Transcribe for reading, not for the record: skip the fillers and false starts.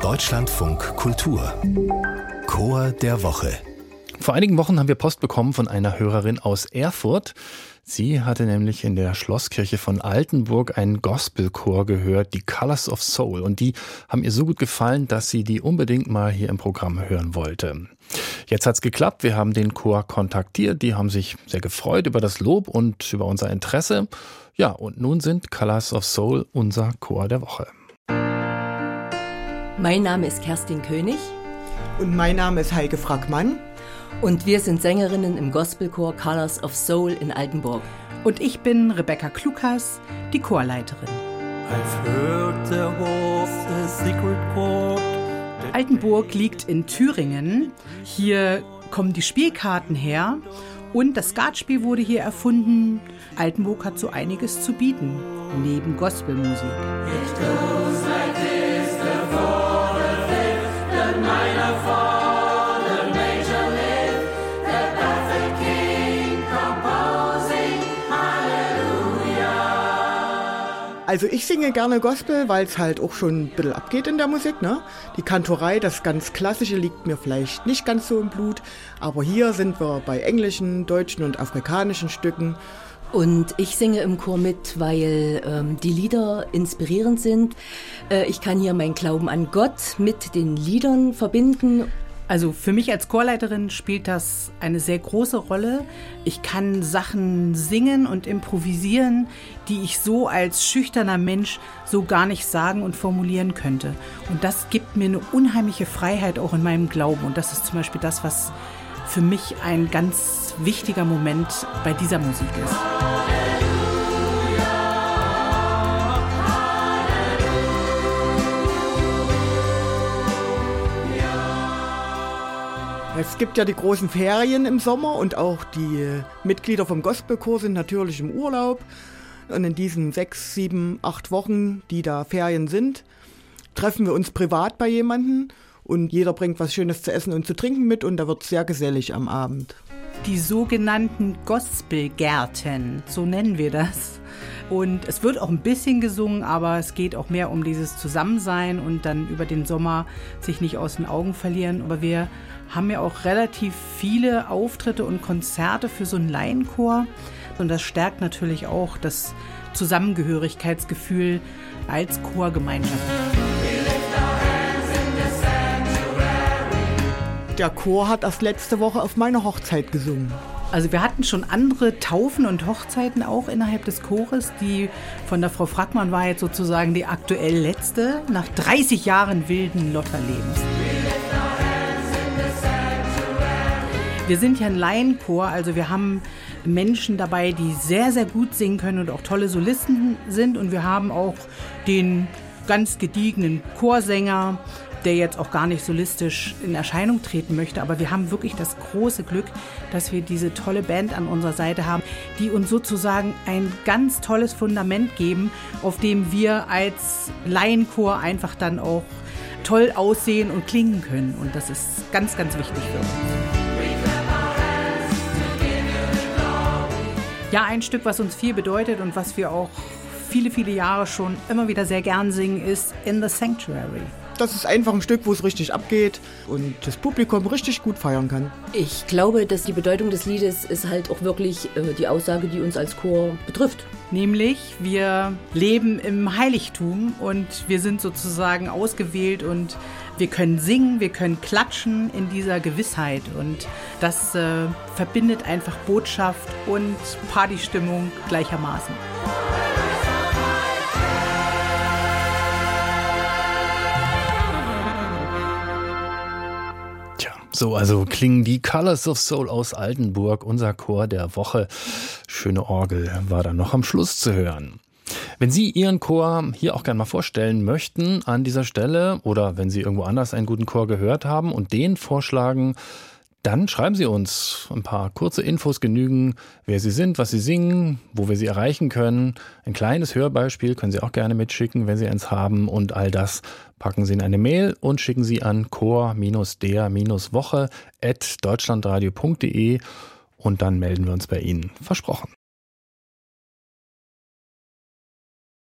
Deutschlandfunk Kultur Chor der Woche. Vor einigen Wochen haben wir Post bekommen von einer Hörerin aus Erfurt. Sie hatte nämlich in der Schlosskirche von Altenburg einen Gospelchor gehört, die Colors of Soul. Und die haben ihr so gut gefallen, dass sie die unbedingt mal hier im Programm hören wollte. Jetzt hat's geklappt. Wir haben den Chor kontaktiert. Die haben sich sehr gefreut über das Lob und über unser Interesse. Ja, und nun sind Colors of Soul unser Chor der Woche. Mein Name ist Kerstin König. Und mein Name ist Heike Frackmann. Und wir sind Sängerinnen im Gospelchor Colors of Soul in Altenburg. Und ich bin Rebecca Klukas, die Chorleiterin. Altenburg liegt in Thüringen. Hier kommen die Spielkarten her und das Skatspiel wurde hier erfunden. Altenburg hat so einiges zu bieten, neben Gospelmusik. Also ich singe gerne Gospel, weil es halt auch schon ein bisschen abgeht in der Musik, ne? Die Kantorei, das ganz Klassische, liegt mir vielleicht nicht ganz so im Blut. Aber hier sind wir bei englischen, deutschen und afrikanischen Stücken. Und ich singe im Chor mit, weil die Lieder inspirierend sind. Ich kann hier meinen Glauben an Gott mit den Liedern verbinden. Also für mich als Chorleiterin spielt das eine sehr große Rolle. Ich kann Sachen singen und improvisieren, die ich so als schüchterner Mensch so gar nicht sagen und formulieren könnte. Und das gibt mir eine unheimliche Freiheit auch in meinem Glauben. Und das ist zum Beispiel das, was für mich ein ganz wichtiger Moment bei dieser Musik ist. Es gibt ja die großen Ferien im Sommer und auch die Mitglieder vom Gospelchor sind natürlich im Urlaub. Und in diesen 6, 7, 8 Wochen, die da Ferien sind, treffen wir uns privat bei jemandem und jeder bringt was Schönes zu essen und zu trinken mit und da wird es sehr gesellig am Abend. Die sogenannten Gospelgärten, so nennen wir das. Und es wird auch ein bisschen gesungen, aber es geht auch mehr um dieses Zusammensein und dann über den Sommer sich nicht aus den Augen verlieren. Aber wir haben ja auch relativ viele Auftritte und Konzerte für so einen Laienchor. Und das stärkt natürlich auch das Zusammengehörigkeitsgefühl als Chorgemeinschaft. Der Chor hat erst letzte Woche auf meiner Hochzeit gesungen. Also wir hatten schon andere Taufen und Hochzeiten auch innerhalb des Chores. Die von der Frau Frackmann war jetzt sozusagen die aktuell letzte, nach 30 Jahren wilden Lotterlebens. Wir sind ja ein Laienchor, also wir haben Menschen dabei, die sehr, sehr gut singen können und auch tolle Solisten sind. Und wir haben auch den ganz gediegenen Chorsänger, der jetzt auch gar nicht solistisch in Erscheinung treten möchte. Aber wir haben wirklich das große Glück, dass wir diese tolle Band an unserer Seite haben, die uns sozusagen ein ganz tolles Fundament geben, auf dem wir als Laienchor einfach dann auch toll aussehen und klingen können. Und das ist ganz, ganz wichtig für uns. Ja, ein Stück, was uns viel bedeutet und was wir auch viele, viele Jahre schon immer wieder sehr gern singen, ist In the Sanctuary. Das ist einfach ein Stück, wo es richtig abgeht und das Publikum richtig gut feiern kann. Ich glaube, dass die Bedeutung des Liedes ist halt auch wirklich die Aussage, die uns als Chor betrifft. Nämlich, wir leben im Heiligtum und wir sind sozusagen ausgewählt und wir können singen, wir können klatschen in dieser Gewissheit. Und das verbindet einfach Botschaft und Partystimmung gleichermaßen. So, also klingen die Colors of Soul aus Altenburg, unser Chor der Woche. Schöne Orgel war dann noch am Schluss zu hören. Wenn Sie Ihren Chor hier auch gerne mal vorstellen möchten an dieser Stelle oder wenn Sie irgendwo anders einen guten Chor gehört haben und den vorschlagen, dann schreiben Sie uns. Ein paar kurze Infos genügen, wer Sie sind, was Sie singen, wo wir Sie erreichen können. Ein kleines Hörbeispiel können Sie auch gerne mitschicken, wenn Sie eins haben. Und all das packen Sie in eine Mail und schicken Sie an chor-der-woche@deutschlandradio.de und dann melden wir uns bei Ihnen. Versprochen.